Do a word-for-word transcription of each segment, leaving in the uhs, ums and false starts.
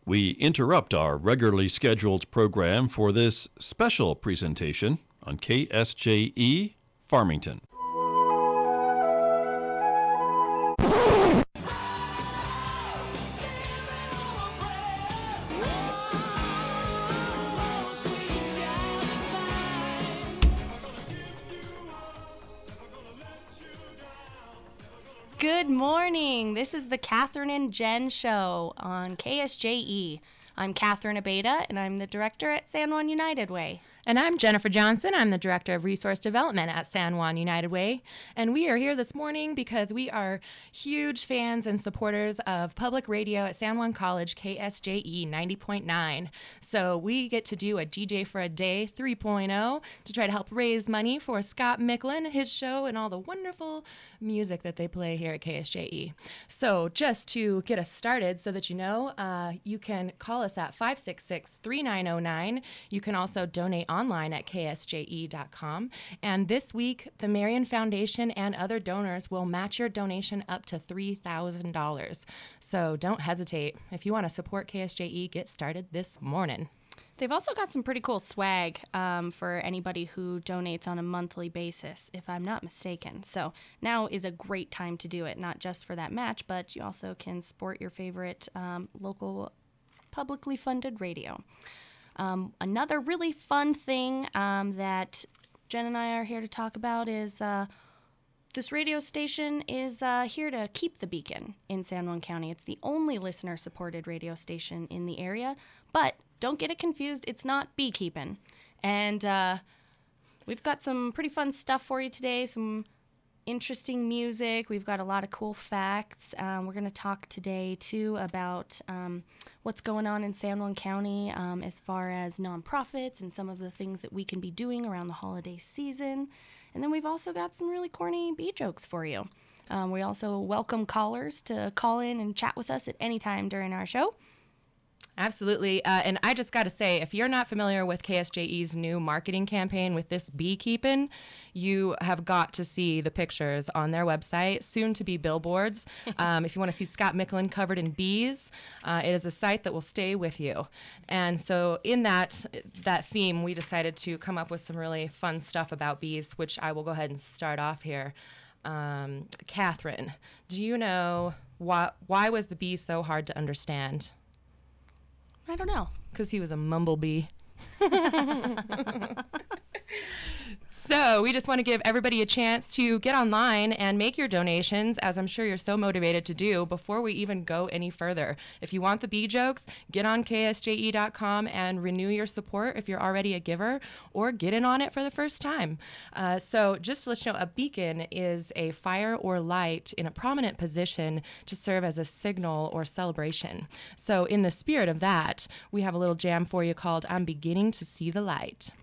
We interrupt our regularly scheduled program for this special presentation on K S J E Farmington. Good morning. This is the Catherine and Jen Show on K S J E. I'm Catherine Abeda, and I'm the director at San Juan United Way. And I'm Jennifer Johnson. I'm the Director of Resource Development at San Juan United Way. And we are here this morning because we are huge fans and supporters of public radio at San Juan College K S J E ninety point nine. So we get to do a D J for a Day three point oh to try to help raise money for Scott Micklin, his show, and all the wonderful music that they play here at K S J E. So just to get us started so that you know, uh, you can call us at five six six, three nine zero nine. You can also donate online at K S J E dot com. And this week, the Marion Foundation and other donors will match your donation up to three thousand dollars. So don't hesitate. If you want to support K S J E, get started this morning. They've also got some pretty cool swag um, for anybody who donates on a monthly basis, if I'm not mistaken. So now is a great time to do it, not just for that match, but you also can sport your favorite um, local publicly funded radio. Um, another really fun thing um, that Jen and I are here to talk about is uh, this radio station is uh, here to keep the beacon in San Juan County. It's the only listener-supported radio station in the area, but don't get it confused, it's not beekeeping. And uh, we've got some pretty fun stuff for you today, some interesting music. We've got a lot of cool facts. Um, we're going to talk today, too, about um, what's going on in San Juan County um, as far as nonprofits and some of the things that we can be doing around the holiday season. And then we've also got some really corny bee jokes for you. Um, we also welcome callers to call in and chat with us at any time during our show. Absolutely. Uh, and I just got to say, if you're not familiar with K S J E's new marketing campaign with this beekeeping, you have got to see the pictures on their website, soon to be billboards. Um, if you want to see Scott Micklin covered in bees, uh, it is a site that will stay with you. And so in that that theme, we decided to come up with some really fun stuff about bees, which I will go ahead and start off here. Um, Catherine, do you know why, why was the bee so hard to understand? I don't know. Because he was a mumblebee. So we just want to give everybody a chance to get online and make your donations, as I'm sure you're so motivated to do, before we even go any further. If you want the bee jokes, get on K S J E dot com and renew your support if you're already a giver, or get in on it for the first time. Uh, so just to let you know, a beacon is a fire or light in a prominent position to serve as a signal or celebration. So in the spirit of that, we have a little jam for you called I'm Beginning to See the Light.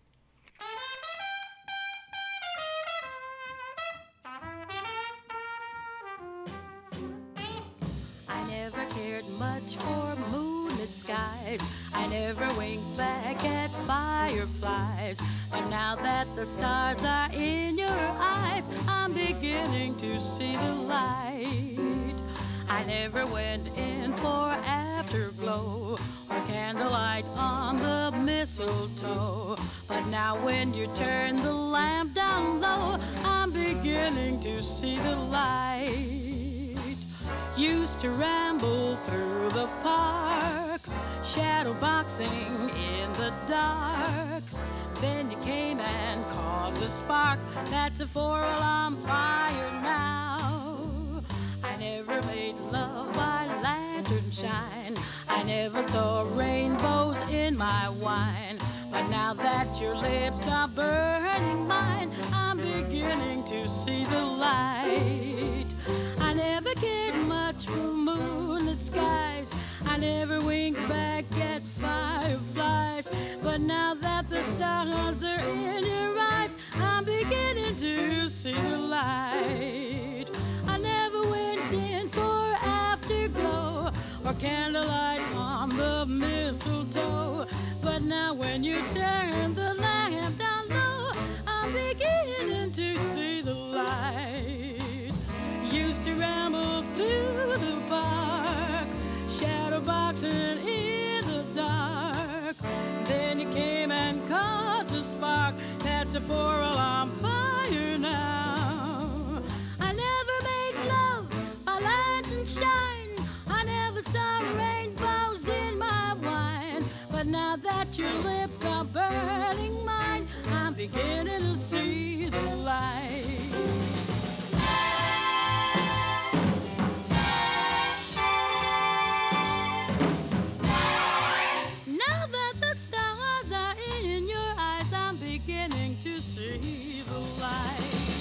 Much for moonlit skies. I never winked back at fireflies. But now that the stars are in your eyes, I'm beginning to see the light. I never went in for afterglow or candlelight on the mistletoe. But now when you turn the lamp down low, I'm beginning to see the light. Used to ramble through the park, shadow boxing in the dark. Then you came and caused a spark. That's a four-alarm fire now. I never made love by lantern shine. I never saw rainbows in my wine. But now that your lips are burning mine, I'm beginning to see the light. I never cared much for moonlit skies. I never winked back at fireflies. But now that the stars are in your eyes, I'm beginning to see the light. I never went in for afterglow or candlelight on the mistletoe. But now when you turn the lamp down low, I'm beginning to see the light. Used to ramble through the park, shadow boxing in It's a four-alarm fire now. I never make love by lantern shine. I never saw rainbows in my wine. But now that your lips are burning mine, I'm beginning to see the light. Now that the stars are in your eyes, I'm beginning to see the light.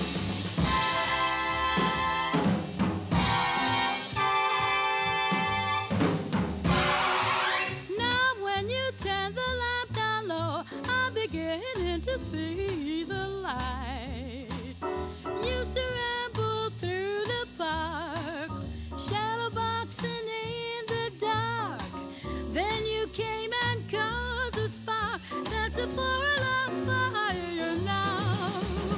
Now when you turn the lamp down low, I'm beginning to see the light. Used to ramble through the park, shadow boxing in the dark. Then you came and caused a spark. That's a four-alarm fire now.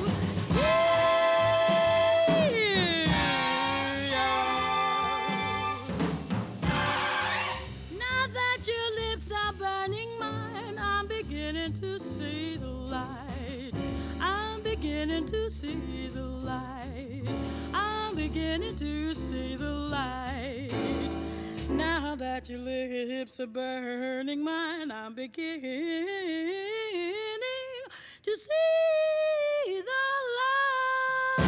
Now that your lips are burning mine, I'm beginning to see the light. I'm beginning to see the light. I'm beginning to see the light. Now that your lips are burning mine, I'm beginning to see the light.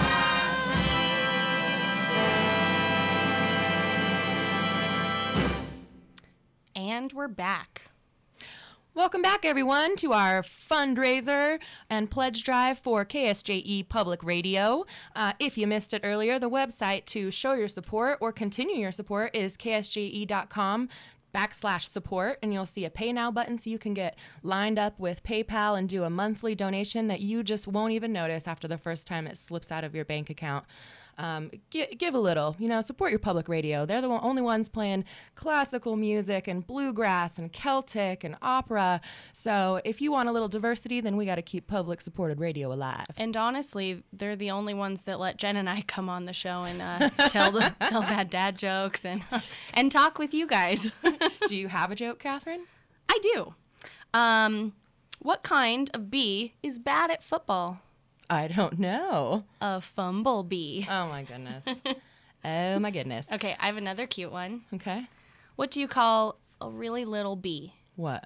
And we're back. Welcome back, everyone, to our fundraiser and pledge drive for K S J E Public Radio. Uh, if you missed it earlier, the website to show your support or continue your support is K S J E dot com backslash support, and you'll see a Pay Now button so you can get lined up with PayPal and do a monthly donation that you just won't even notice after the first time it slips out of your bank account. Um, give, give a little, you know, support your public radio. They're the one, only ones playing classical music and bluegrass and Celtic and opera. So if you want a little diversity, then we got to keep public supported radio alive. And honestly, they're the only ones that let Jen and I come on the show and uh, tell the, tell bad dad jokes and and talk with you guys. Do you have a joke, Catherine? I do. Um, what kind of bee is bad at football? I don't know. A fumblebee. Oh, my goodness. Oh, my goodness. Okay, I have another cute one. Okay. What do you call a really little bee? What?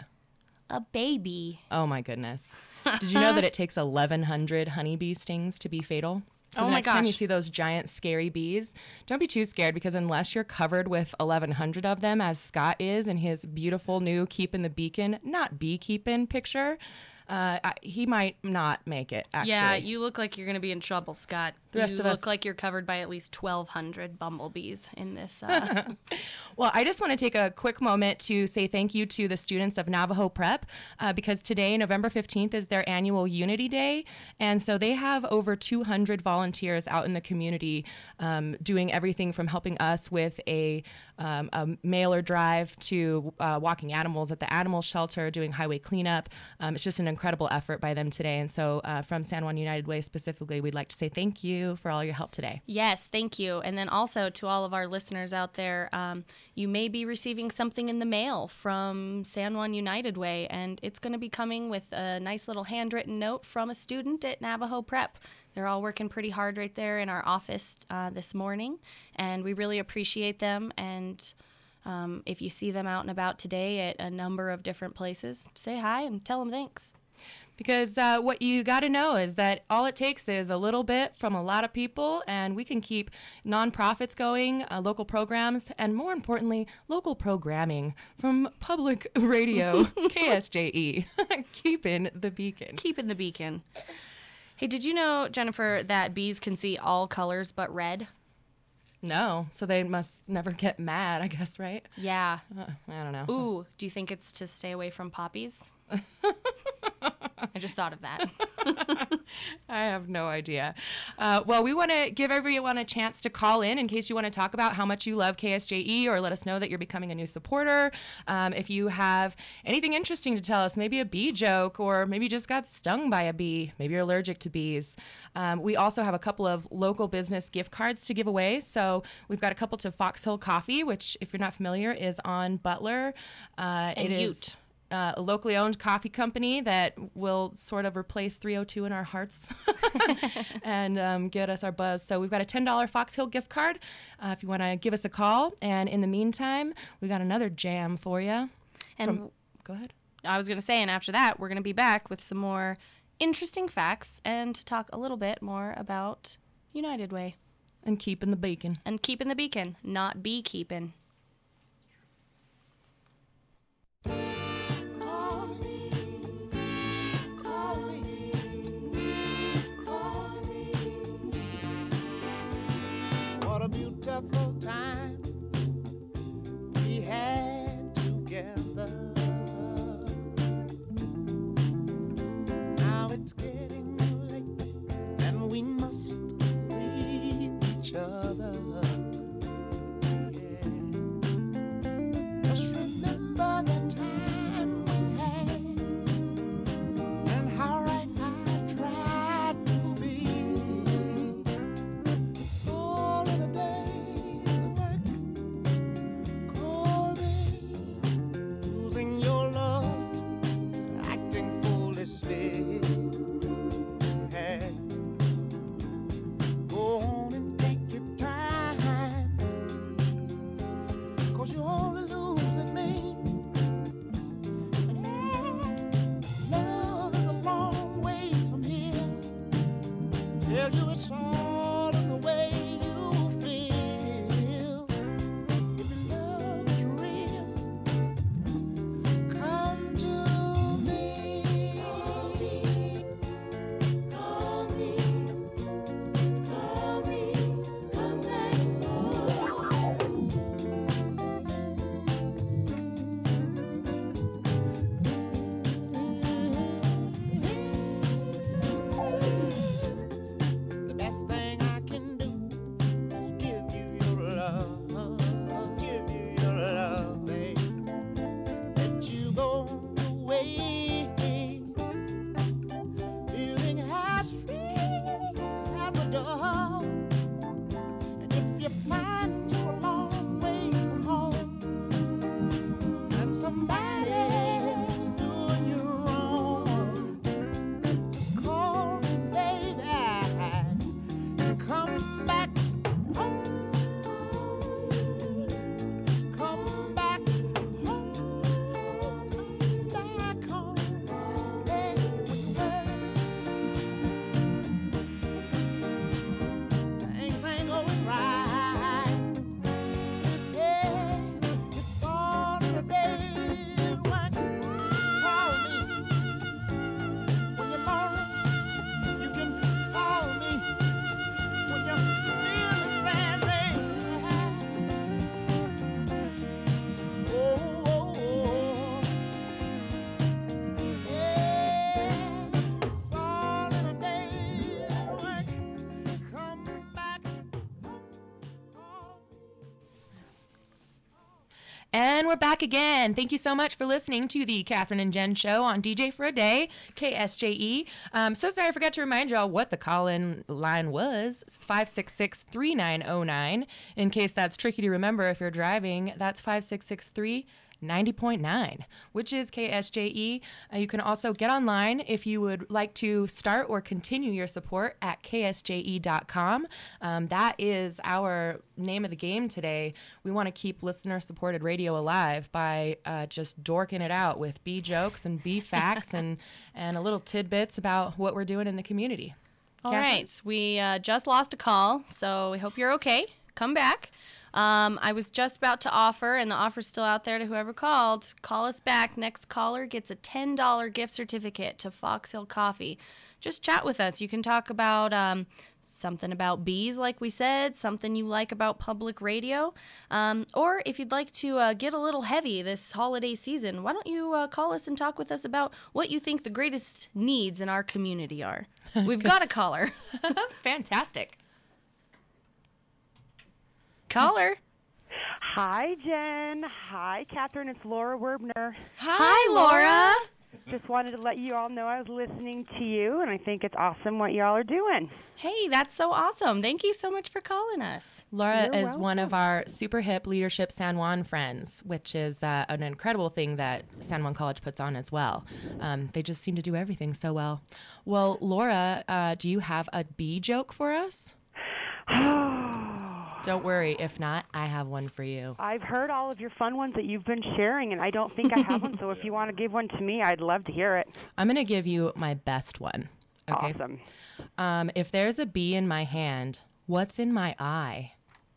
A baby. Oh, my goodness. Did you know that it takes eleven hundred honeybee stings to be fatal? So Oh the my next time you gosh. see those giant scary bees, don't be too scared, because unless you're covered with eleven hundred of them, as Scott is in his beautiful new Keepin' the Beacon, not beekeeping picture, uh, I- he might not make it, actually. Yeah, you look like you're going to be in trouble, Scott. The rest you of look us- like you're covered by at least twelve hundred bumblebees in this. Uh, Well, I just want to take a quick moment to say thank you to the students of Navajo Prep, uh, because today, November fifteenth, is their annual Unity Day. And so they have over two hundred volunteers out in the community um, doing everything from helping us with a, um, a mailer drive to uh, walking animals at the animal shelter, doing highway cleanup. Um, it's just an incredible effort by them today. And so uh, from San Juan United Way specifically, we'd like to say thank you for all your help today. Yes, thank you. And then also to all of our listeners out there, um, you may be receiving something in the mail from San Juan United Way, and it's going to be coming with a nice little handwritten note from a student at Navajo Prep. They're all working pretty hard right there in our office uh, this morning, and we really appreciate them. And um, if you see them out and about today at a number of different places, say hi and tell them thanks. Because uh, what you got to know is that all it takes is a little bit from a lot of people, and we can keep nonprofits going, uh, local programs, and more importantly, local programming from public radio, K S J E, keeping the beacon. Keeping the beacon. Hey, did you know, Jennifer, that bees can see all colors but red? No, so they must never get mad, I guess, right? Yeah. Uh, I don't know. Ooh, do you think it's to stay away from poppies? I just thought of that. I have no idea. Uh, well, we want to give everyone a chance to call in in case you want to talk about how much you love K S J E, or let us know that you're becoming a new supporter. Um, if you have anything interesting to tell us, maybe a bee joke, or maybe you just got stung by a bee, maybe you're allergic to bees. Um, we also have a couple of local business gift cards to give away. So we've got a couple to Foxhill Coffee, which, if you're not familiar, is on Butler. Uh, And it Ute. is uh, a locally owned coffee company that will sort of replace three oh two in our hearts and um, get us our buzz. So we've got a ten dollars Fox Hill gift card uh, if you want to give us a call. And in the meantime, we got another jam for you. And from, go ahead. I was going to say, and after that, we're going to be back with some more interesting facts and talk a little bit more about United Way. And keeping the bacon. And keeping the beacon, not beekeeping. What a beautiful time we had together. Now it's getting late and we must leave each other. Yeah. Just remember the time we had and how right I tried to be. It's all in a day's work, cold rain, losing your love, acting foolishly. Hey, go on and take your time, 'cause you're only losing me. Love is a long ways from here. Tell you it's all in the way you feel. If your love is real, come to me. Call me, call me, call me, come back The best thing I can do is give you your love, is give you your love, babe. Let you go away, feeling as free as a dove. And if you find you're a long ways from home, and somebody's doing you wrong, just call me, baby, and come back home. Come back home. Come back home. Hey, things ain't going right. Yeah, it's all in the day. What? Call me when you're lonely. You can call me when you're feeling sad, baby. Oh, oh, oh. Yeah, it's all in a day. Come back home. And we're back again. Thank you so much for listening to the Catherine and Jen Show on D J for a Day, K S J E. Um, so sorry I forgot to remind y'all what the call-in line was. It's five six six, three nine zero nine. In case that's tricky to remember if you're driving, that's five six six three ninety point nine, which is K S J E. Uh, you can also get online if you would like to start or continue your support at K S J E dot com. Um, that is our name of the game today. We want to keep listener-supported radio alive by uh, just dorking it out with B jokes and B facts and, and a little tidbits about what we're doing in the community. All Catherine? right, we uh, just lost a call, so we hope you're okay. Come back. Um, I was just about to offer, and the offer's still out there to whoever called. Call us back. Next caller gets a ten dollars gift certificate to Fox Hill Coffee. Just chat with us. You can talk about um, something about bees, like we said, something you like about public radio. Um, or if you'd like to uh, get a little heavy this holiday season, why don't you uh, call us and talk with us about what you think the greatest needs in our community are? We've got a caller. Fantastic. Caller. Hi, Jen. Hi, Catherine. It's Laura Werbner. Hi, Laura. Just wanted to let you all know I was listening to you, and I think it's awesome what y'all are doing. Hey, that's so awesome. Thank you so much for calling us. Laura You're is welcome. one of our super hip Leadership San Juan friends, which is uh, an incredible thing that San Juan College puts on as well. Um, they just seem to do everything so well. Well, Laura, uh, do you have a bee joke for us? Don't worry. If not, I have one for you. I've heard all of your fun ones that you've been sharing, and I don't think I have one, so if you want to give one to me, I'd love to hear it. I'm going to give you my best one. Okay. Awesome. Um, if there's a bee in my hand, what's in my eye?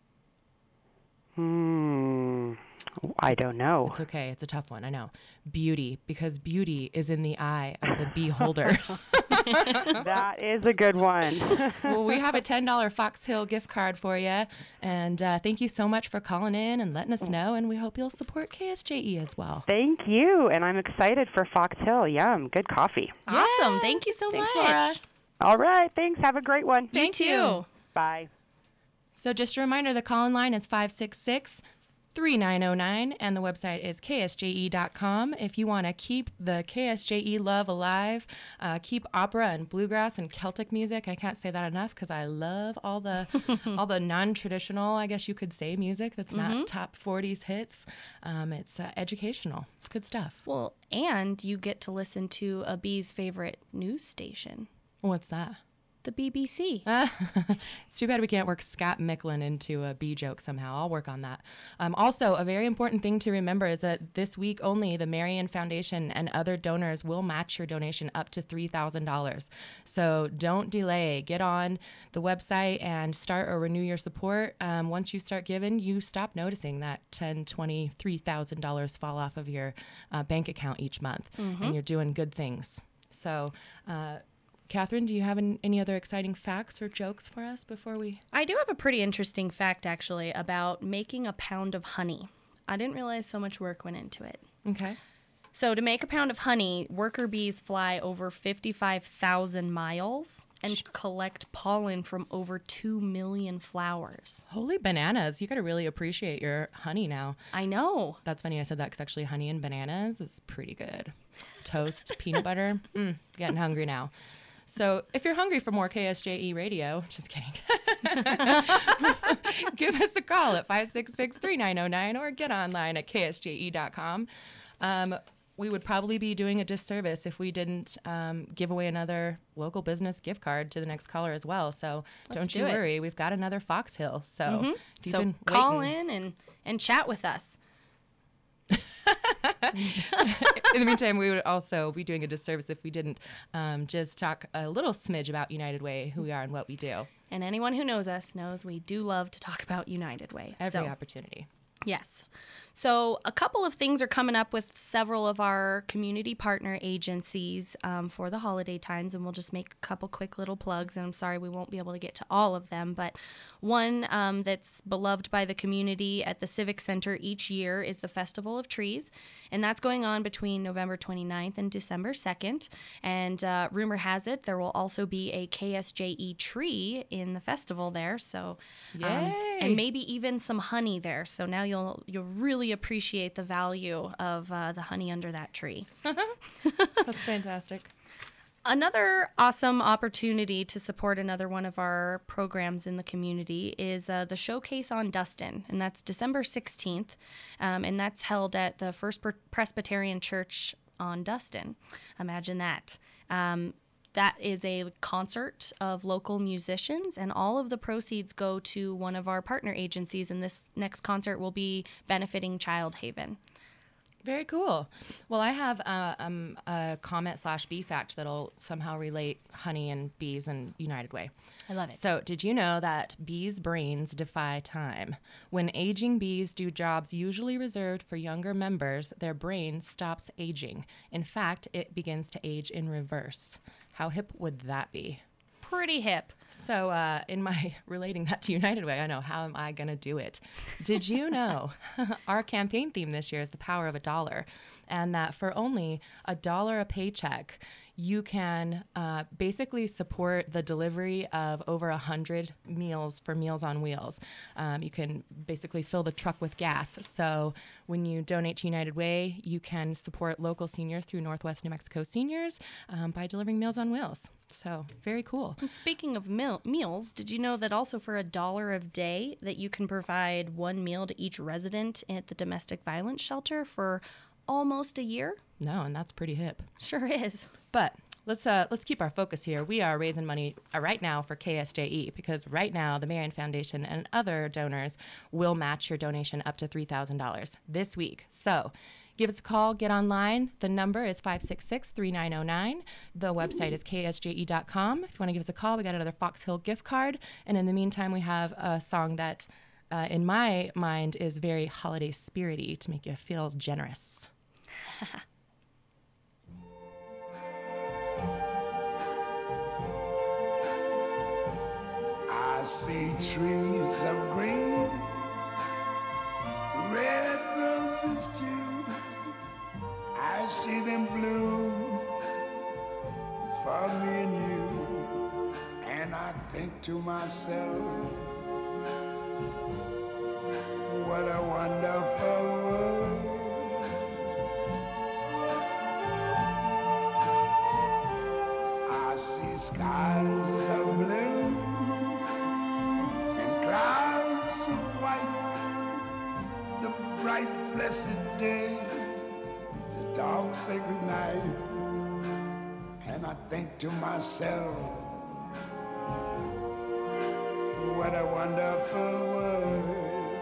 Hmm. I don't know. It's okay. It's a tough one. I know. Beauty, because beauty is in the eye of the beholder. That is a good one. Well, we have a ten dollars Fox Hill gift card for you. And uh, thank you so much for calling in and letting us know. And we hope you'll support K S J E as well. Thank you, and I'm excited for Fox Hill. Yum, good coffee. Awesome. Thank you so Thanks, much. Laura. All right, thanks. Have a great one. You Thank too. you. Bye. So just a reminder, the call-in line is five six six, three nine zero nine, and the website is K S J E dot com. If you want to keep the K S J E love alive, uh, keep opera and bluegrass and Celtic music. I can't say that enough because I love all the all the non-traditional, I guess you could say, music that's Mm-hmm. not top forties hits. Um, it's uh, educational. It's good stuff. Well, and you get to listen to a bee's favorite news station, What's that? the B B C. It's too bad we can't work Scott Micklin into a bee joke somehow. I'll work on that. Um, also, a very important thing to remember is that this week only, the Marion Foundation and other donors will match your donation up to three thousand dollars. So don't delay. Get on the website and start or renew your support. Um, once you start giving, you stop noticing that ten thousand dollars, twenty thousand dollars, three thousand dollars fall off of your uh, bank account each month, and you're doing good things. So, uh, Catherine, do you have an, any other exciting facts or jokes for us before we... I do have a pretty interesting fact, actually, about making a pound of honey. I didn't realize so much work went into it. Okay. So to make a pound of honey, worker bees fly over fifty-five thousand miles and collect pollen from over two million flowers. Holy bananas. You got to really appreciate your honey now. I know. That's funny I said that because actually honey and bananas is pretty good. Toast, peanut butter. Mm, getting hungry now. So if you're hungry for more K S J E radio, just kidding, give us a call at five six six, three nine zero nine or get online at K S J E dot com. Um, we would probably be doing a disservice if we didn't um, give away another local business gift card to the next caller as well. So Let's don't do you it. worry. We've got another Fox Hill. So Mm-hmm. if you've So been call waiting- in and, and chat with us. In the meantime, we would also be doing a disservice if we didn't um, just talk a little smidge about United Way, who we are and what we do. And anyone who knows us knows we do love to talk about United Way. Every So, opportunity. yes. So a couple of things are coming up with several of our community partner agencies um, for the holiday times, and we'll just make a couple quick little plugs. And I'm sorry we won't be able to get to all of them, but one um, that's beloved by the community at the Civic Center each year is the Festival of Trees, and that's going on between November twenty-ninth and December second. And uh, rumor has it there will also be a K S J E tree in the festival there, so um, Yay. and maybe even some honey there. So now you'll you'll really appreciate the value of uh, the honey under that tree. That's fantastic. Another awesome opportunity to support another one of our programs in the community is uh, the Showcase on Dustin, and that's December sixteenth, um, and that's held at the First Presbyterian Church on Dustin. Imagine that. Um, That is a concert of local musicians, and all of the proceeds go to one of our partner agencies, and this next concert will be benefiting Child Haven. Very cool. Well, I have uh, um, a comment slash bee fact that'll somehow relate honey and bees and United Way. I love it. So, did you know that bees' brains defy time? When aging bees do jobs usually reserved for younger members, their brain stops aging. In fact, it begins to age in reverse. How hip would that be? Pretty hip. So, uh, in my relating that to United Way, I know, how am I going to do it? Did you know our campaign theme this year is the power of a dollar, and that for only a dollar a paycheck, you can uh, basically support the delivery of over one hundred meals for Meals on Wheels. Um, you can basically fill the truck with gas. So when you donate to United Way, you can support local seniors through Northwest New Mexico Seniors um, by delivering Meals on Wheels. So very cool. And speaking of meal, meals, did you know that also for a dollar a day that you can provide one meal to each resident at the domestic violence shelter for almost a year? No, and that's pretty hip. Sure is. But let's uh, let's keep our focus here. We are raising money uh, right now for K S J E because right now the Marion Foundation and other donors will match your donation up to three thousand dollars this week. So give us a call, get online. The number is five six six, three nine zero nine. The website is K S J E dot com. If you want to give us a call, we got another Fox Hill gift card. And in the meantime, we have a song that, uh, in my mind, is very holiday spirity to make you feel generous. I see trees of green, red roses too. I see them bloom for me and you. And I think to myself, what a wonderful world. I see skies of blue and clouds of white, the bright blessed day, the dark sacred night. And I think to myself, what a wonderful world.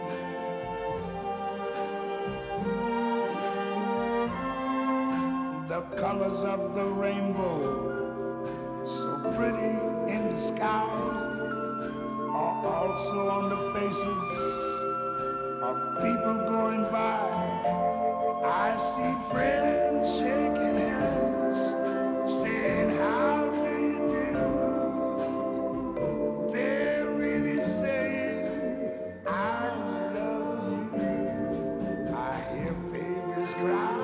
The colors of the rainbow, so pretty in the sky, are also on the faces of people going by. I see friends shaking hands, saying, how do you do? They're really saying, I love you. I hear babies cry.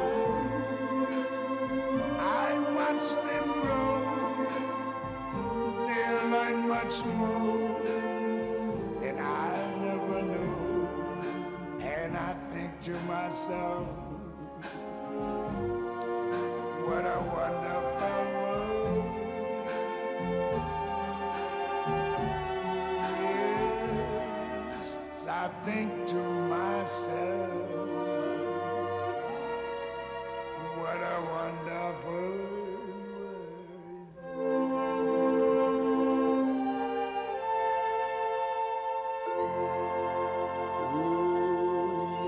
I watch them grow. They'll learn much more than I never knew. And I think to myself, what a wonderful world. Yes, I think to myself, what a wonderful world. Oh,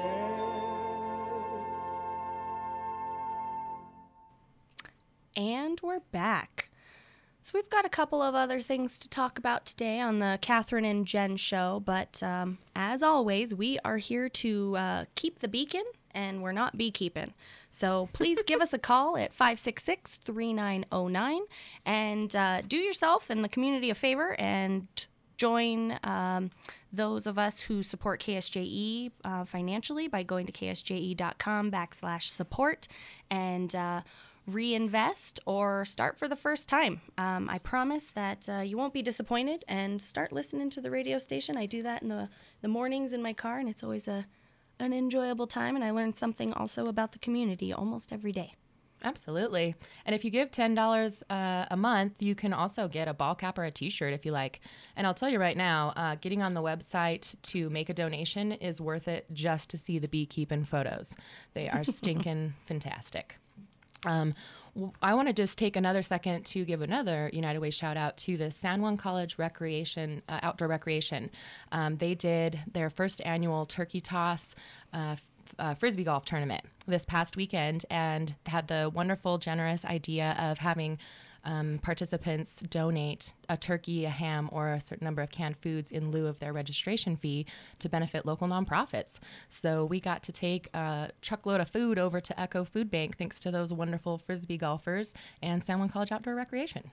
yeah. And we're back. So we've got a couple of other things to talk about today on the Catherine and Jen show, but um, as always, we are here to uh, keep the beacon, and we're not beekeeping. So please give us a call at five six six, three nine zero nine and uh, do yourself and the community a favor and join um, those of us who support K S J E uh, financially by going to ksje.com backslash support and uh, reinvest or start for the first time. Um, I promise that uh, you won't be disappointed, and start listening to the radio station. I do that in the, the mornings in my car, and it's always a an enjoyable time, and I learn something also about the community almost every day. Absolutely. And if you give ten dollars uh, a month, you can also get a ball cap or a t-shirt if you like. And I'll tell you right now, uh, getting on the website to make a donation is worth it just to see the beekeeping photos. They are stinking fantastic. Um, w- I want to just take another second to give another United Way shout out to the San Juan College Recreation, uh, Outdoor Recreation. Um, they did their first annual turkey toss uh, f- uh, frisbee golf tournament this past weekend, and had the wonderful, generous idea of having um, participants donate a turkey, a ham, or a certain number of canned foods in lieu of their registration fee to benefit local nonprofits. So we got to take a truckload of food over to Echo Food Bank thanks to those wonderful frisbee golfers and San Juan College Outdoor Recreation.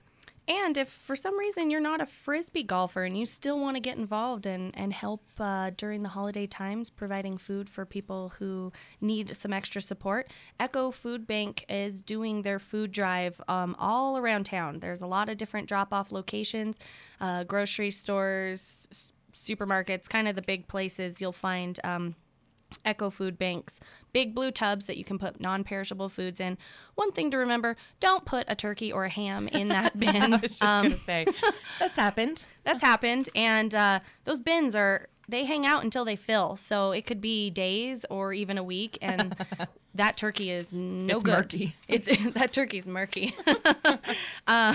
And if for some reason you're not a Frisbee golfer and you still want to get involved and, and help uh, during the holiday times providing food for people who need some extra support, Echo Food Bank is doing their food drive um, all around town. There's a lot of different drop-off locations, uh, grocery stores, s- supermarkets, kind of the big places you'll find um, Echo Food Bank's big blue tubs that you can put non-perishable foods in. One thing to remember, don't put a turkey or a ham in that bin. I was just Um, going to say, that's happened. That's happened. And uh, those bins are, they hang out until they fill. So it could be days or even a week. And that turkey is no It's good. murky. It's That turkey's murky. um,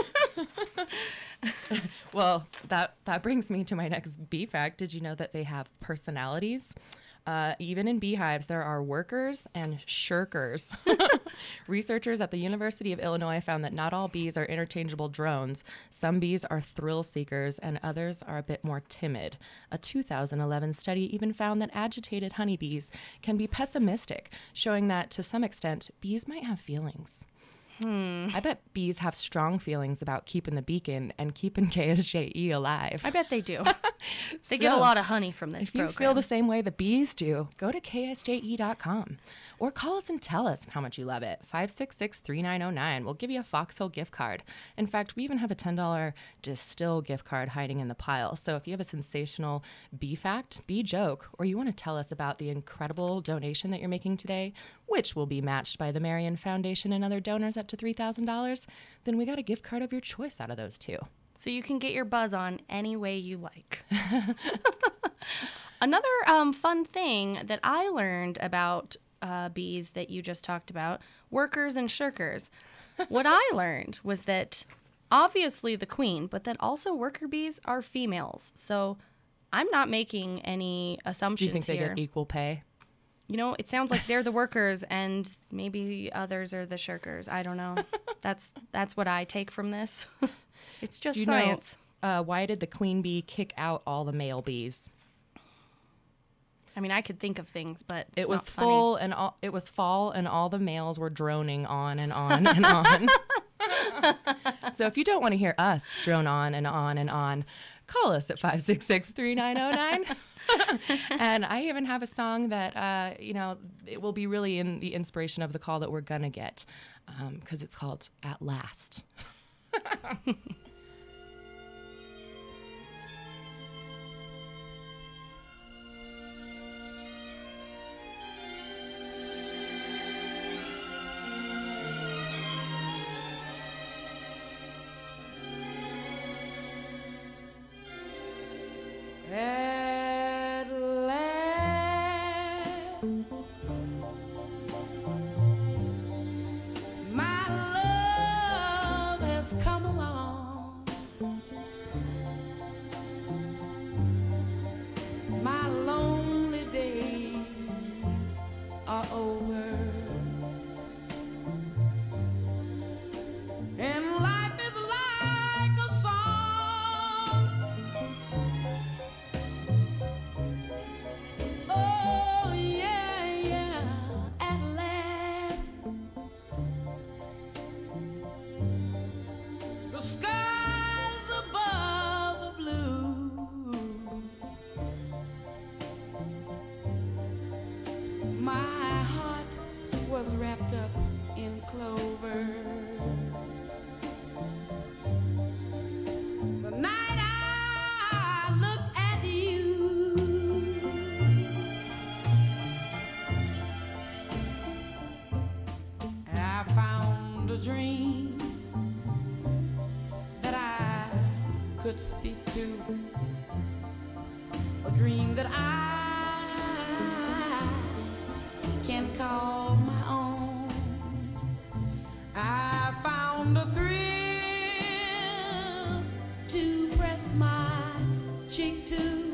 Well, that, that brings me to my next bee fact. Did you know that they have personalities? Uh, even in beehives, there are workers and shirkers. Researchers at the University of Illinois found that not all bees are interchangeable drones. Some bees are thrill seekers and others are a bit more timid. A two thousand eleven study even found that agitated honeybees can be pessimistic, showing that to some extent, bees might have feelings. Hmm. I bet bees have strong feelings about keeping the beacon and keeping K S J E alive. I bet they do. They get a So, lot of honey from this If you program. feel the same way the bees do, go to K S J E dot com or call us and tell us how much you love it. five six six, three nine zero nine. We'll give you a Foxhole gift card. In fact, we even have a ten dollars Distill gift card hiding in the pile. So if you have a sensational bee fact, bee joke, or you want to tell us about the incredible donation that you're making today, which will be matched by the Marion Foundation and other donors up to three thousand dollars, then we got a gift card of your choice out of those two. So you can get your buzz on any way you like. Another um, fun thing that I learned about uh, bees that you just talked about, workers and shirkers. What I learned was that obviously the queen, but that also worker bees are females. So I'm not making any Do assumptions you think they here. get equal pay? You know, it sounds like they're the workers and maybe others are the shirkers. I don't know. That's that's what I take from this. It's just Do you science. know uh, why did the queen bee kick out all the male bees? I mean, I could think of things, but it's It was not funny. full and all, it was fall and all the males were droning on and on and on. So if you don't want to hear us drone on and on and on, call us at five six six, three nine zero nine. And I even have a song that, uh, you know, it will be really in the inspiration of the call that we're going to get because um, it's called At Last. At last, my love has come along. My lonely days are over, and life is like a song. Oh yeah, yeah, at last the skies above are blue. My heart was wrapped up in clover. The night I looked at you, I found a dream that I could speak to, a dream that I can call my own. I found a thrill to press my cheek to,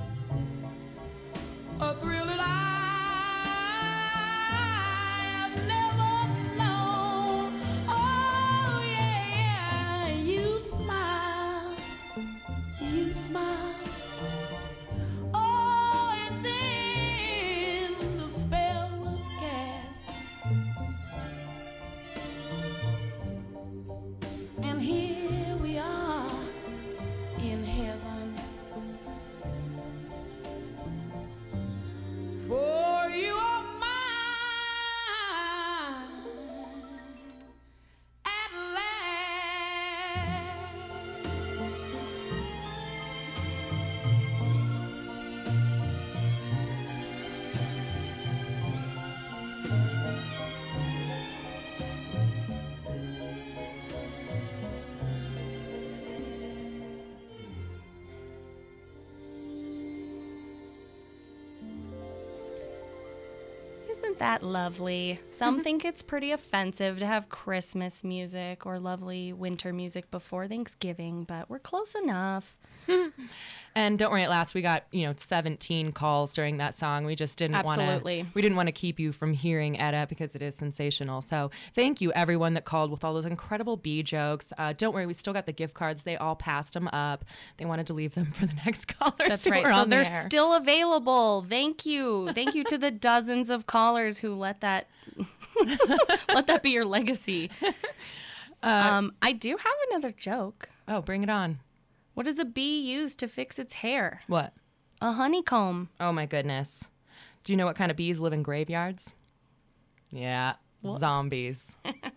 a thrill that I have never known. Oh yeah, you smile, you smile. Oh Isn't that lovely? Some think it's pretty offensive to have Christmas music or lovely winter music before Thanksgiving, but we're close enough. And don't worry, at last we got, you know, seventeen calls during that song. We just didn't want to. Absolutely. We didn't want to keep you from hearing Etta because it is sensational. So thank you, everyone that called with all those incredible bee jokes. Uh, don't worry, we still got the gift cards. They all passed them up. They wanted to leave them for the next callers. That's who right. were So on the they're air. still available. Thank you. Thank you to the dozens of callers who let that let that be your legacy. um, I do have another joke. Oh, bring it on. What does a bee use to fix its hair? What? A honeycomb. Oh my goodness. Do you know what kind of bees live in graveyards? Yeah, zombies.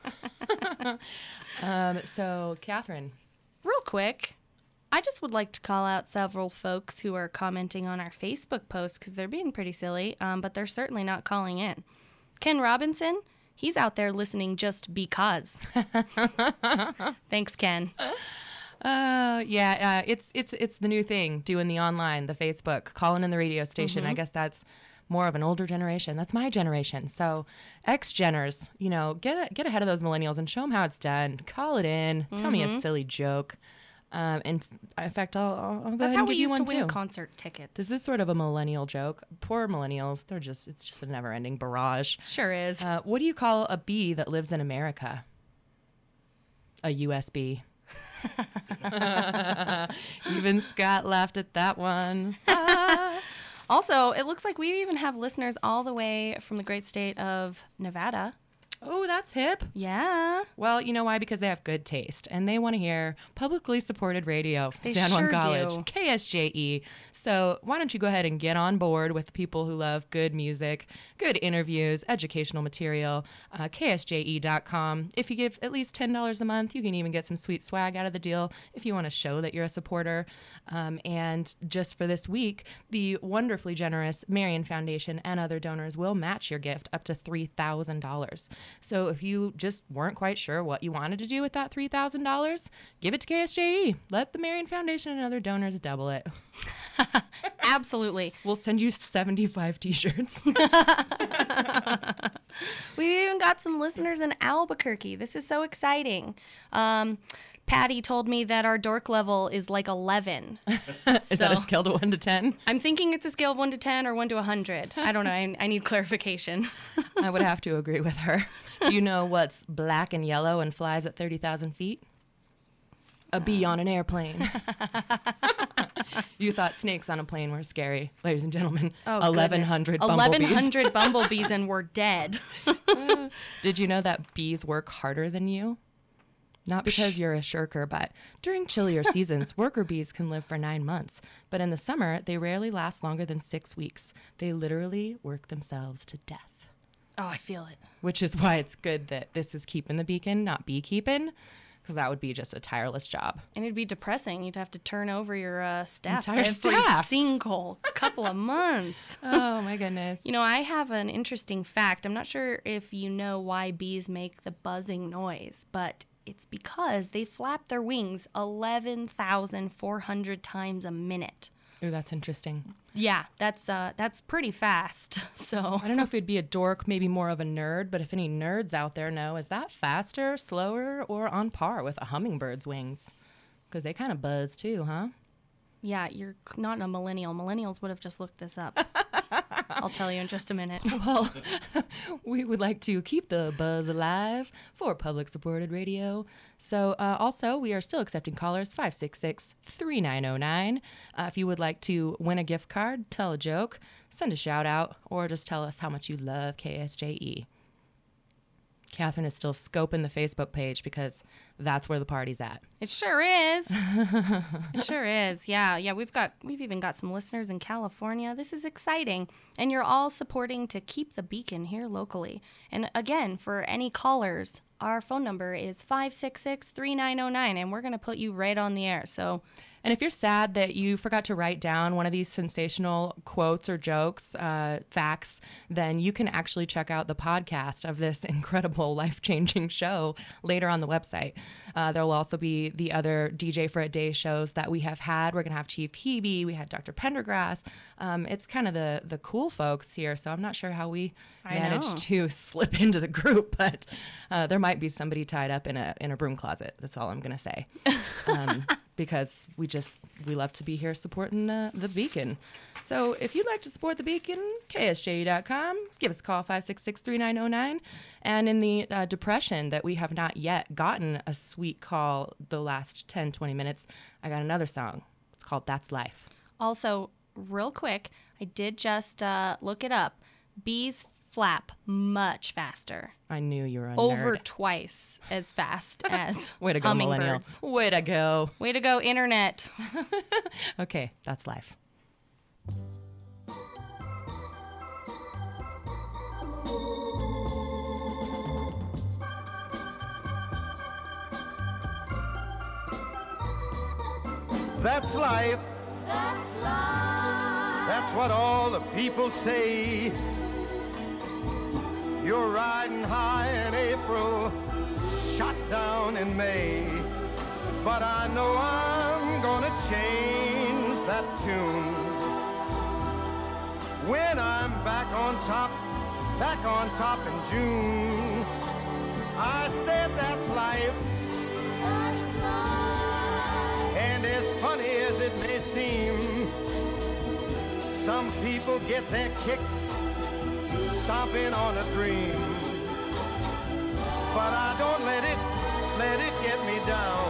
um, so, Catherine. Real quick, I just would like to call out several folks who are commenting on our Facebook post because they're being pretty silly, um, but they're certainly not calling in. Ken Robinson, he's out there listening just because. Thanks, Ken. Uh, yeah, uh, it's it's it's the new thing, doing the online, the Facebook, calling in the radio station. Mm-hmm. I guess that's more of an older generation. That's my generation. So, ex-Genners, you know, get a, get ahead of those millennials and show them how it's done. Call it in. Mm-hmm. Tell me a silly joke. Um, and in fact, I'll, I'll, I'll go That's ahead how and we give you used to one win too. concert tickets. This is sort of a millennial joke. Poor millennials. They're just, it's just a never-ending barrage. Sure is. Uh, what do you call a bee that lives in America? A U S B. Even Scott laughed at that one. Also, it looks like we even have listeners all the way from the great state of Nevada. Oh, that's hip. Yeah. Well, you know why? Because they have good taste and they want to hear publicly supported radio from They San Juan sure College, do. K S J E. So why don't you go ahead and get on board with people who love good music, good interviews, educational material, uh, K S J E dot com. If you give at least ten dollars a month, you can even get some sweet swag out of the deal if you want to show that you're a supporter. Um, and just for this week, the wonderfully generous Marion Foundation and other donors will match your gift up to three thousand dollars. So if you just weren't quite sure what you wanted to do with that three thousand dollars, give it to K S J E. Let the Marion Foundation and other donors double it. Absolutely. We'll send you seventy-five t-shirts. We've even got some listeners in Albuquerque. This is so exciting. Um, Patty told me that our dork level is like eleven. Is that a scale to one to ten? I'm thinking it's a scale of one to ten or one to one hundred. I don't know. I, I need clarification. I would have to agree with her. Do you know what's black and yellow and flies at thirty thousand feet? A bee on an airplane. You thought snakes on a plane were scary, ladies and gentlemen. Oh, eleven hundred bumblebees. eleven hundred bumblebees and we're dead. Did you know that bees work harder than you? Not because you're a shirker, but during chillier seasons, worker bees can live for nine months. But in the summer, they rarely last longer than six weeks. They literally work themselves to death. Oh, I feel it. Which is why it's good that this is keeping the beacon, not beekeeping, because that would be just a tireless job. And it'd be depressing. You'd have to turn over your uh, staff Entire every staff. single couple of months. Oh, my goodness. You know, I have an interesting fact. I'm not sure if you know why bees make the buzzing noise, but it's because they flap their wings eleven thousand four hundred times a minute. Ooh, that's interesting. Yeah, that's uh, that's pretty fast. So I don't know if it'd be a dork, maybe more of a nerd, but if any nerds out there know, is that faster, slower, or on par with a hummingbird's wings? Because they kind of buzz too, huh? yeah, you're not a millennial. Millennials would have just looked this up. I'll tell you in just a minute. Well, we would like to keep the buzz alive for public supported radio. So uh, also, we are still accepting callers five six six, three nine zero nine. Uh, if you would like to win a gift card, tell a joke, send a shout out, or just tell us how much you love K S J E. Catherine is still scoping the Facebook page because that's where the party's at. It sure is. It sure is. Yeah, yeah. We've got we've even got some listeners in California. This is exciting, and you're all supporting to keep the beacon here locally. And again, for any callers, our phone number is five six six, three nine zero nine, and we're gonna put you right on the air. So. And if you're sad that you forgot to write down one of these sensational quotes or jokes, uh, facts, then you can actually check out the podcast of this incredible, life-changing show later on the website. Uh, there will also be the other D J for a Day shows that we have had. We're going to have Chief Hebe. We had Doctor Pendergrass. Um, it's kind of the, the cool folks here, so I'm not sure how we I managed know. to slip into the group, but uh, there might be somebody tied up in a in a broom closet. That's all I'm going to say. Um, because we just, we love to be here supporting the, the Beacon. So if you'd like to support the Beacon, K S J E dot com, give us a call, five six six, three nine zero nine. And in the uh, depression that we have not yet gotten a sweet call the last ten, twenty minutes, I got another song. It's called That's Life. Also, real quick, I did just uh, look it up. Bees flap much faster. I knew you were a Over nerd. twice as fast as Way to go, millennial. hummingbirds. Way to go. Way to go, internet. Okay, that's life. That's life. That's life. That's what all the people say. You're riding high in April, shot down in May. But I know I'm gonna change that tune. When I'm back on top, back on top in June. I said that's life. That's life. And as funny as it may seem, some people get their kicks stomping on a dream. But I don't let it, let it get me down.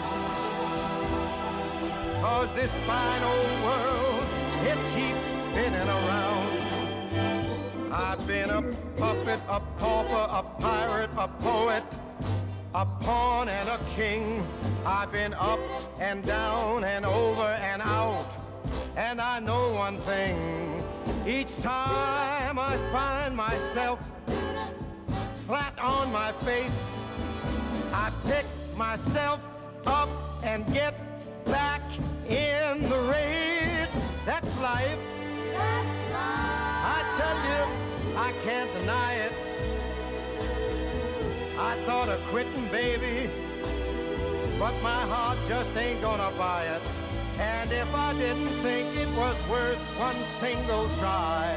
'Cause this fine old world, it keeps spinning around. I've been a puppet, a pauper, a pirate, a poet, a pawn and a king. I've been up and down and over and out. And I know one thing, each time I find myself flat on my face, I pick myself up and get back in the race. That's life. That's life. I tell you, I can't deny it. I thought of quitting, baby, but my heart just ain't gonna buy it. And if I didn't think it was worth one single try,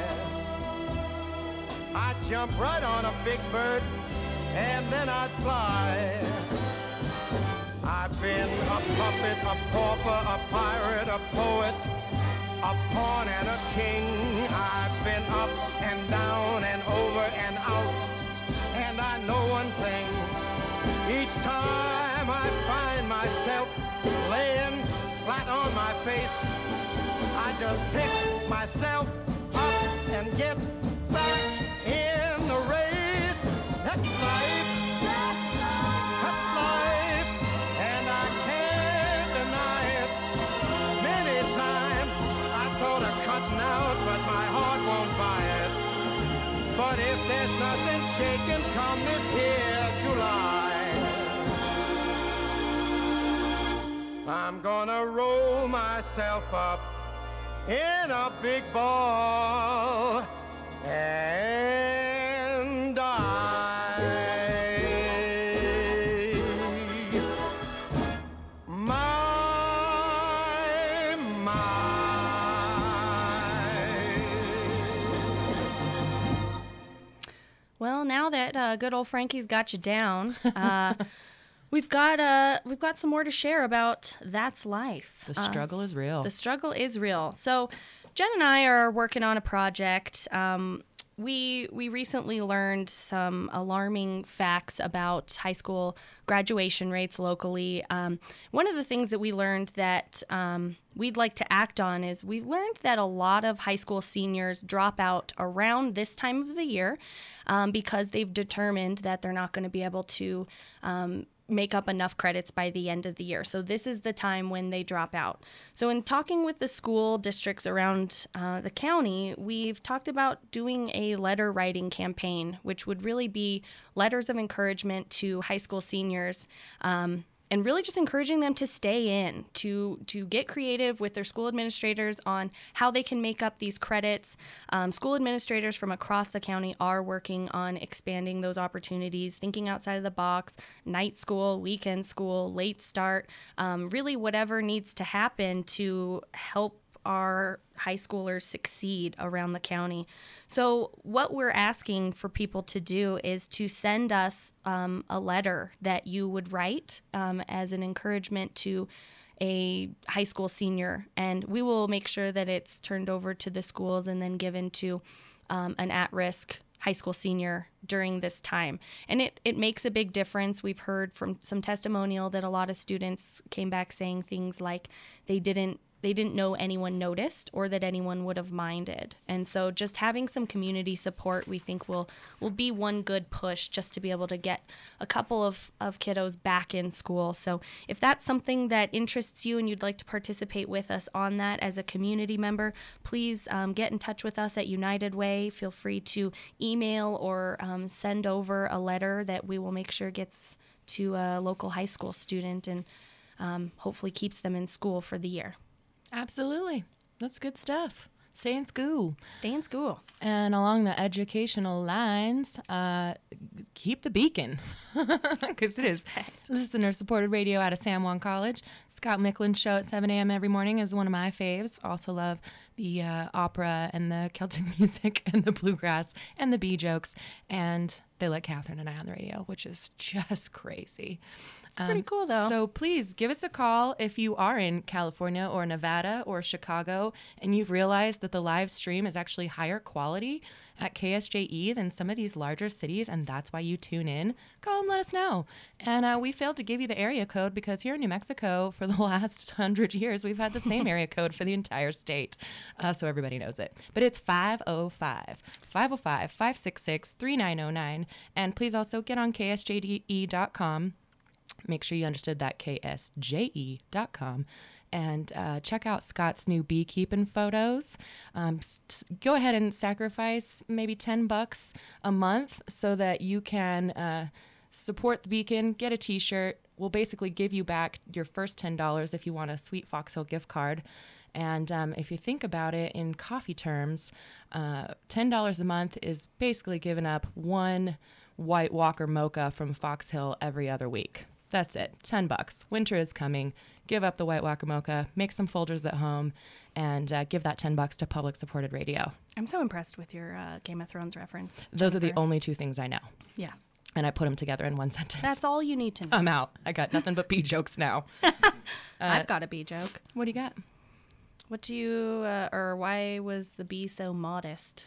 I'd jump right on a big bird and then I'd fly. I've been a puppet, a pauper, a pirate, a poet, a pawn and a king. I've been up and down and over and out. And I know one thing, each time I find myself laying flat on my face, I just pick myself up and get back in the race. That's life. That's life. That's life. And I can't deny it. Many times I thought of cutting out, but my heart won't buy it. But if there's nothing shaking come this here July, I'm gonna roll myself up in a big ball and die. My, my. Well, now that uh, good old Frankie's got you down, uh, we've got uh, we've got some more to share about That's Life. The Uh, struggle is real. The struggle is real. So Jen and I are working on a project. Um, we we recently learned some alarming facts about high school graduation rates locally. Um, one of the things that we learned that um, we'd like to act on is we learned that a lot of high school seniors drop out around this time of the year um, because they've determined that they're not going to be able to um, make up enough credits by the end of the year. So this is the time when they drop out. So in talking with the school districts around uh, the county, we've talked about doing a letter writing campaign, which would really be letters of encouragement to high school seniors um, and really just encouraging them to stay in, to to get creative with their school administrators on how they can make up these credits. Um, school administrators from across the county are working on expanding those opportunities, thinking outside of the box, night school, weekend school, late start, um, really whatever needs to happen to help our high schoolers succeed around the county. So what we're asking for people to do is to send us um, a letter that you would write um, as an encouragement to a high school senior, and we will make sure that it's turned over to the schools and then given to um, an at-risk high school senior during this time. And it, it makes a big difference. We've heard from some testimonial that a lot of students came back saying things like they didn't they didn't know anyone noticed or that anyone would have minded. And so just having some community support, we think will will be one good push just to be able to get a couple of, of kiddos back in school. So if that's something that interests you and you'd like to participate with us on that as a community member, please um, get in touch with us at United Way. Feel free to email or um, send over a letter that we will make sure gets to a local high school student and um, hopefully keeps them in school for the year. Absolutely. That's good stuff. Stay in school. Stay in school. And along the educational lines, uh, keep the beacon. Because it is right. listener-supported radio out of San Juan College. Scott Micklin's show at seven a.m. every morning is one of my faves. Also love the uh, opera and the Celtic music and the bluegrass and the bee jokes. And they let Catherine and I on the radio, which is just crazy. It's pretty um, cool, though. So please give us a call if you are in California or Nevada or Chicago and you've realized that the live stream is actually higher quality at K S J E than some of these larger cities, and that's why you tune in. Call and let us know. And uh, we failed to give you the area code because here in New Mexico, for the last hundred years, we've had the same area code for the entire state, uh, so everybody knows it. But it's five oh five, five oh five, five six six, three nine oh nine. And please also get on K S J E dot com. Make sure you understood that, K S J E dot com. And uh, check out Scott's new beekeeping photos. Um, s- go ahead and sacrifice maybe ten bucks a month so that you can uh, support the Beacon, get a t-shirt. We'll basically give you back your first ten dollars if you want a Sweet Fox Hill gift card. And um, if you think about it in coffee terms, uh, ten dollars a month is basically giving up one White Walker mocha from Fox Hill every other week. That's it. ten bucks. Winter is coming. Give up the White Walker mocha, make some folders at home, and uh, give that ten bucks to public supported radio. I'm so impressed with your uh, Game of Thrones reference. Those Jennifer. are the only two things I know. Yeah. And I put them together in one sentence. That's all you need to know. I'm out. I got nothing but bee jokes now. uh, I've got a bee joke. What do you got? What do you, uh, or why was the bee so modest?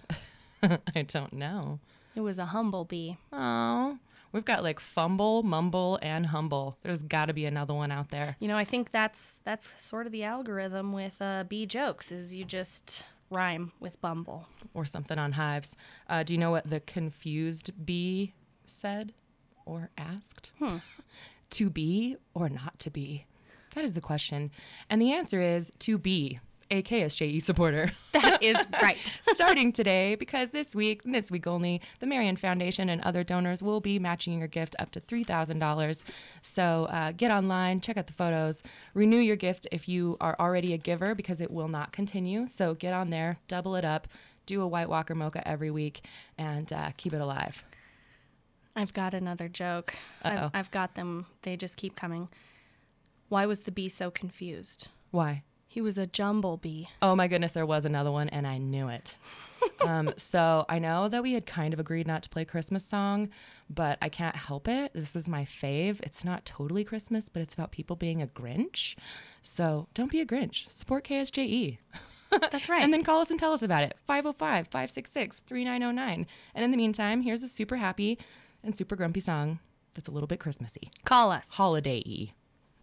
I don't know. It was a humble bee. Oh. We've got like fumble, mumble, and humble. There's got to be another one out there. You know, I think that's that's sort of the algorithm with uh, bee jokes is you just rhyme with bumble. Or something on hives. Uh, do you know what the confused bee said or asked? Hmm. To be or not to be? That is the question. And the answer is to be a K S J E supporter. That is right. Starting today, because this week, this week only, the Marion Foundation and other donors will be matching your gift up to three thousand dollars. So uh, get online, check out the photos, renew your gift if you are already a giver, because it will not continue. So get on there, double it up, do a White Walker mocha every week, and uh, keep it alive. I've got another joke. I've, I've got them. They just keep coming. Why was the bee so confused? Why? He was a jumble bee. Oh my goodness, there was another one, and I knew it. um, so I know that we had kind of agreed not to play Christmas song, but I can't help it. This is my fave. It's not totally Christmas, but it's about people being a Grinch. So don't be a Grinch. Support K S J E. That's right. And then call us and tell us about it. five oh five, five six six, three nine oh nine. And in the meantime, here's a super happy and super grumpy song that's a little bit Christmassy. Call us. Holiday-y.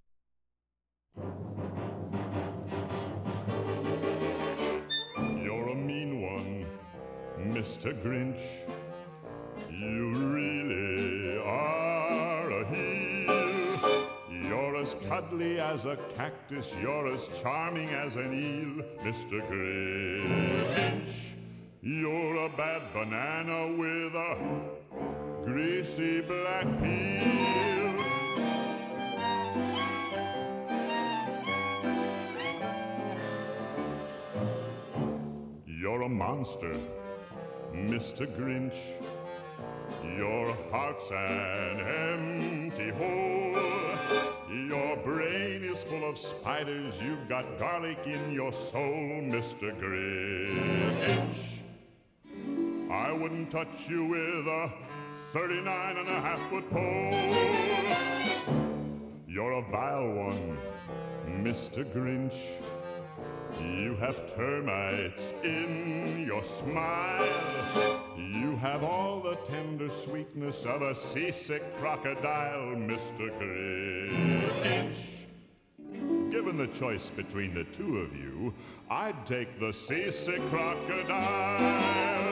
You're a mean one, Mister Grinch. You really are a heel. You're as cuddly as a cactus. You're as charming as an eel, Mister Grinch. You're a bad banana with a greasy black peel. You're a monster, Mister Grinch. Your heart's an empty hole. Your brain is full of spiders. You've got garlic in your soul, Mister Grinch. I wouldn't touch you with a thirty-nine and a half foot pole. You're a vile one, Mister Grinch. You have termites in your smile. You have all the tender sweetness of a seasick crocodile, Mister Grinch. Given the choice between the two of you, I'd take the seasick crocodile.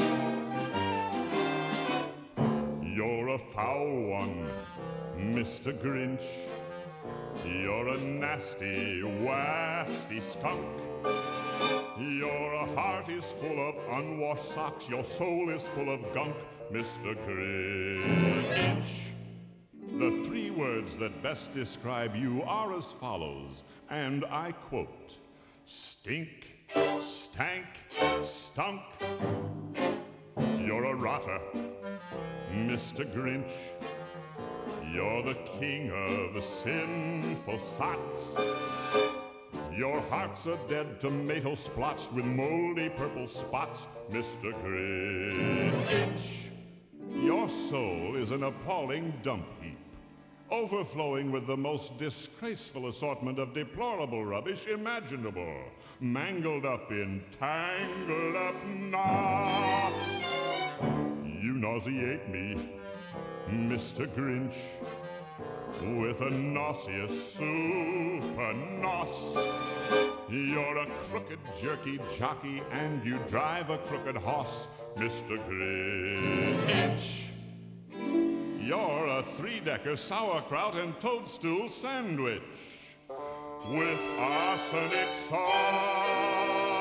You're a foul one, Mister Grinch. You're a nasty, wasty skunk. Your heart is full of unwashed socks. Your soul is full of gunk, Mister Grinch. The three words that best describe you are as follows, and I quote: stink, stank, stunk. You're a rotter, Mister Grinch. You're the king of sinful sots. Your heart's a dead tomato splotched with moldy purple spots, Mister Grinch. Your soul is an appalling dump heap, overflowing with the most disgraceful assortment of deplorable rubbish imaginable, mangled up in tangled up knots. You nauseate me, Mister Grinch, with a nauseous super nos. You're a crooked, jerky jockey, and you drive a crooked horse, Mister Grinch. You're a three-decker sauerkraut and toadstool sandwich with arsenic sauce.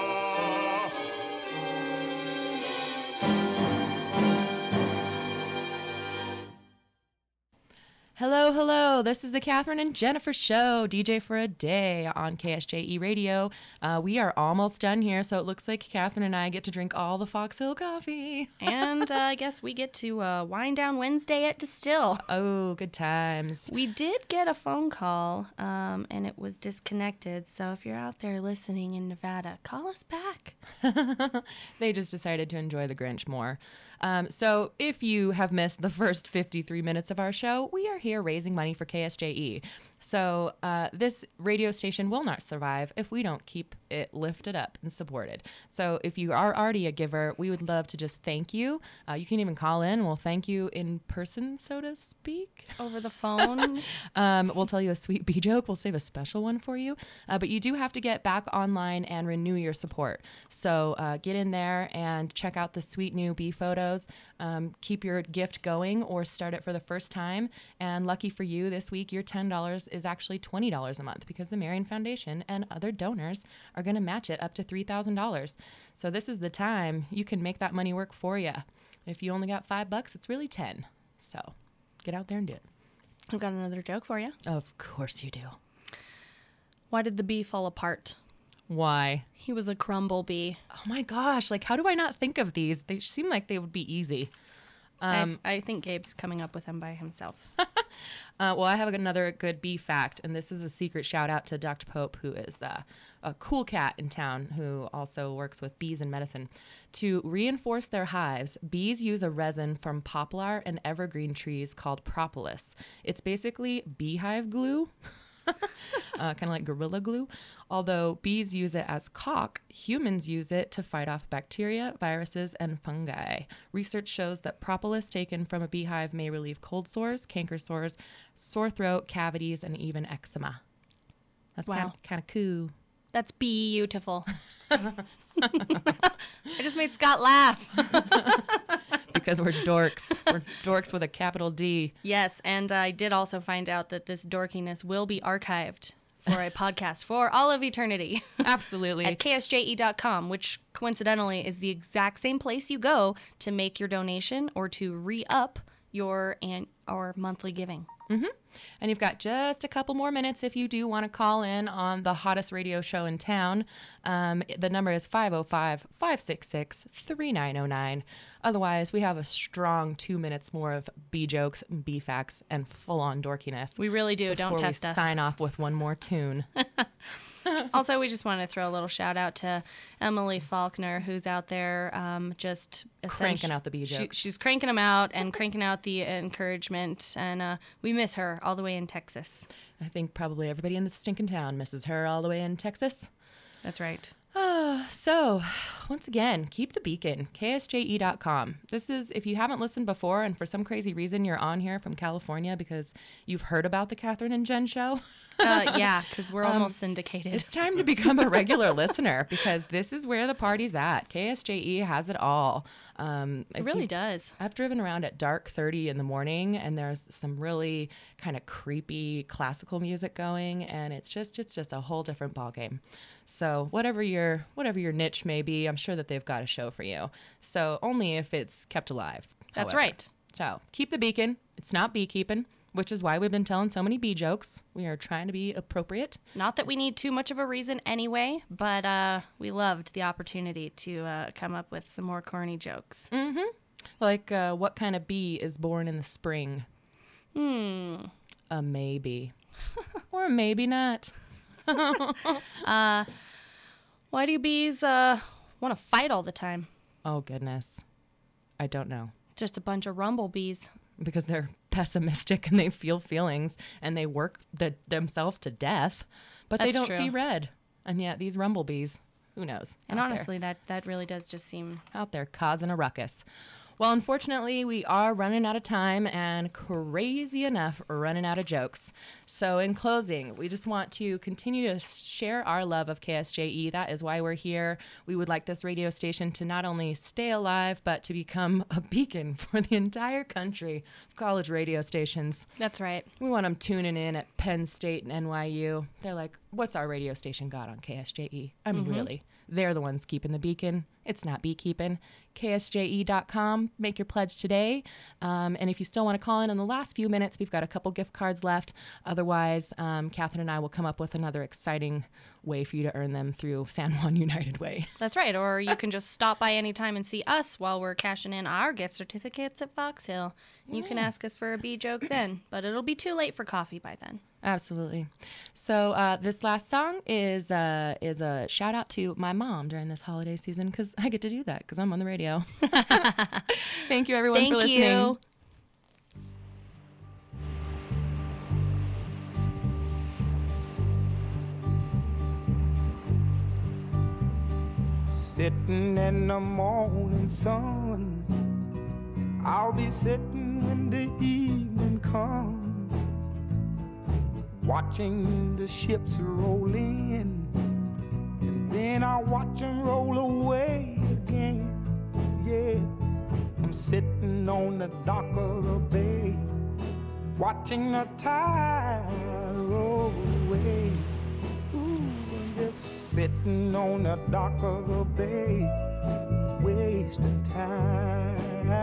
Hello, hello. This is the Catherine and Jennifer Show, D J for a day on K S J E Radio. Uh, we are almost done here, so it looks like Catherine and I get to drink all the Fox Hill coffee. And uh, I guess we get to uh, wind down Wednesday at Distill. Oh, good times. We did get a phone call, um, and it was disconnected. So if you're out there listening in Nevada, call us back. They just decided to enjoy the Grinch more. Um, so if you have missed the first fifty-three minutes of our show, we are here raising money for K S J E. So uh, this radio station will not survive if we don't keep it lifted up and supported. So if you are already a giver, we would love to just thank you. Uh, you can even call in. We'll thank you in person, so to speak. Over the phone. um, we'll tell you a sweet bee joke. We'll save a special one for you. Uh, but you do have to get back online and renew your support. So uh, get in there and check out the sweet new bee photos. Um, keep your gift going or start it for the first time. And lucky for you, this week, your ten dollars is actually twenty dollars a month because the Marion Foundation and other donors are going to match it up to three thousand dollars. So this is the time you can make that money work for you. If you only got five bucks, it's really ten. So get out there and do it. I've got another joke for you. Of course you do. Why did the bee fall apart? Why? He was a crumble bee. Oh my gosh, like how do I not think of these? They seem like they would be easy. Um, I, I think Gabe's coming up with them by himself. uh, well, I have another good bee fact, and this is a secret shout out to Doctor Pope, who is uh, a cool cat in town who also works with bees and medicine. To reinforce their hives, bees use a resin from poplar and evergreen trees called propolis. It's basically beehive glue. uh, kind of like Gorilla Glue. Although bees use it as caulk, humans use it to fight off bacteria, viruses, and fungi. Research shows that propolis taken from a beehive may relieve cold sores, canker sores, sore throat, cavities, and even eczema. That's Wow. kind of, kind of cool. That's beautiful. I just made Scott laugh. Because we're dorks. We're dorks with a capital D. Yes, and I did also find out that this dorkiness will be archived for a podcast for all of eternity. Absolutely. At K S J E dot com, which coincidentally is the exact same place you go to make your donation or to re-up your and or monthly giving. Mm-hmm. And you've got just a couple more minutes if you do want to call in on the hottest radio show in town. Um, the number is five oh five, five six six, three nine oh nine. Otherwise, we have a strong two minutes more of B jokes, B facts, and full-on dorkiness. We really do. Don't test we us. Sign off with one more tune. Also, we just want to throw a little shout out to Emily Faulkner, who's out there um, just Cranking out the B she, jokes. she's cranking them out and cranking out the encouragement, and uh, we miss her all the way in Texas. I think probably everybody in the stinking town misses her all the way in Texas. That's right. Uh, so, once again, keep the beacon, K S J E dot com. This is, if you haven't listened before and for some crazy reason you're on here from California because you've heard about the Catherine and Jen show. Uh, yeah, because we're Um, almost syndicated. It's time to become a regular listener because this is where the party's at. K S J E has it all. Um, It really does. I've driven around at dark thirty in the morning, and there's some really kind of creepy classical music going, and it's just it's just a whole different ballgame. So whatever your whatever your niche may be, I'm sure that they've got a show for you. So only if it's kept alive. That's however. right. So keep the beacon. It's not beekeeping, which is why we've been telling so many bee jokes. We are trying to be appropriate. Not that we need too much of a reason anyway, but uh, we loved the opportunity to uh, come up with some more corny jokes. Mm-hmm. Like, uh, what kind of bee is born in the spring? Hmm. A maybe. Or maybe not. uh, why do bees uh, want to fight all the time? Oh, goodness. I don't know. Just a bunch of rumblebees. Because they're pessimistic and they feel feelings and they work the, themselves to death, but That's they don't true. see red. And yet these rumblebees, who knows? And out honestly, that, that really does just seem... there, out there causing a ruckus. Well, unfortunately, we are running out of time and crazy enough, running out of jokes. So in closing, we just want to continue to share our love of K S J E. That is why we're here. We would like this radio station to not only stay alive, but to become a beacon for the entire country of college radio stations. That's right. We want them tuning in at Penn State and N Y U. They're like, what's our radio station got on K S J E? I mean, Mhm. really. They're the ones keeping the beacon. It's not beekeeping. K S J E dot com. Make your pledge today. Um, and if you still want to call in in the last few minutes, we've got a couple gift cards left. Otherwise, um, Catherine and I will come up with another exciting way for you to earn them through San Juan United Way. That's right. Or you can just stop by anytime and see us while we're cashing in our gift certificates at Fox Hill. You can ask us for a bee joke then, but it'll be too late for coffee by then. Absolutely. So uh, this last song is uh, is a shout out to my mom during this holiday season because I get to do that because I'm on the radio. Thank you, everyone, Thank for listening. you. Sitting in the morning sun, I'll be sitting when the evening comes, watching the ships roll in, and then I'll watch them roll away again. Yeah, I'm sitting on the dock of the bay, watching the tide roll away. Ooh, I'm just sitting on the dock of the bay, wasting time.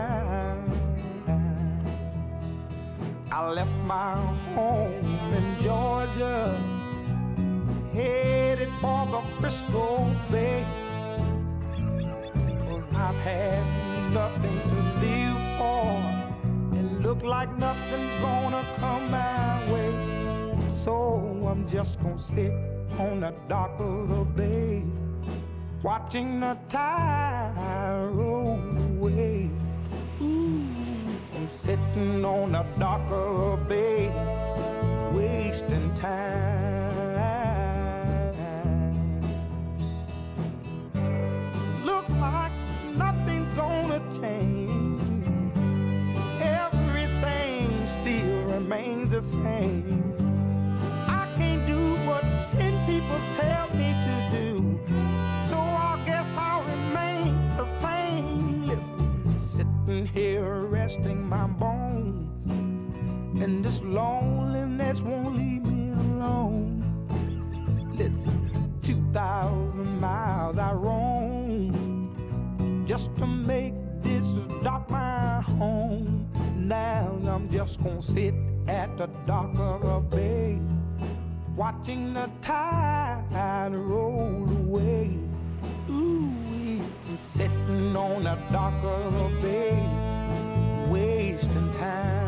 I left my home in Georgia, headed for the Frisco Bay, 'cause I've had nothing to live for, and look like nothing's gonna come my way. So I'm just gonna sit on the dock of the bay, watching the tide roll away. Ooh, I'm sitting on the dock of the bay, wasting time. Look like nothing's gonna change, everything still remains the same. I can't do what ten people tell me to do, so I guess I'll remain the same. Listen, sitting here resting my bones, and this loneliness won't leave me alone. Listen, two thousand miles I roam just to make this it's dock my home. Now I'm just gonna sit at the dock of the bay, watching the tide roll away. Ooh, I'm sitting on the dock of the bay, wasting time.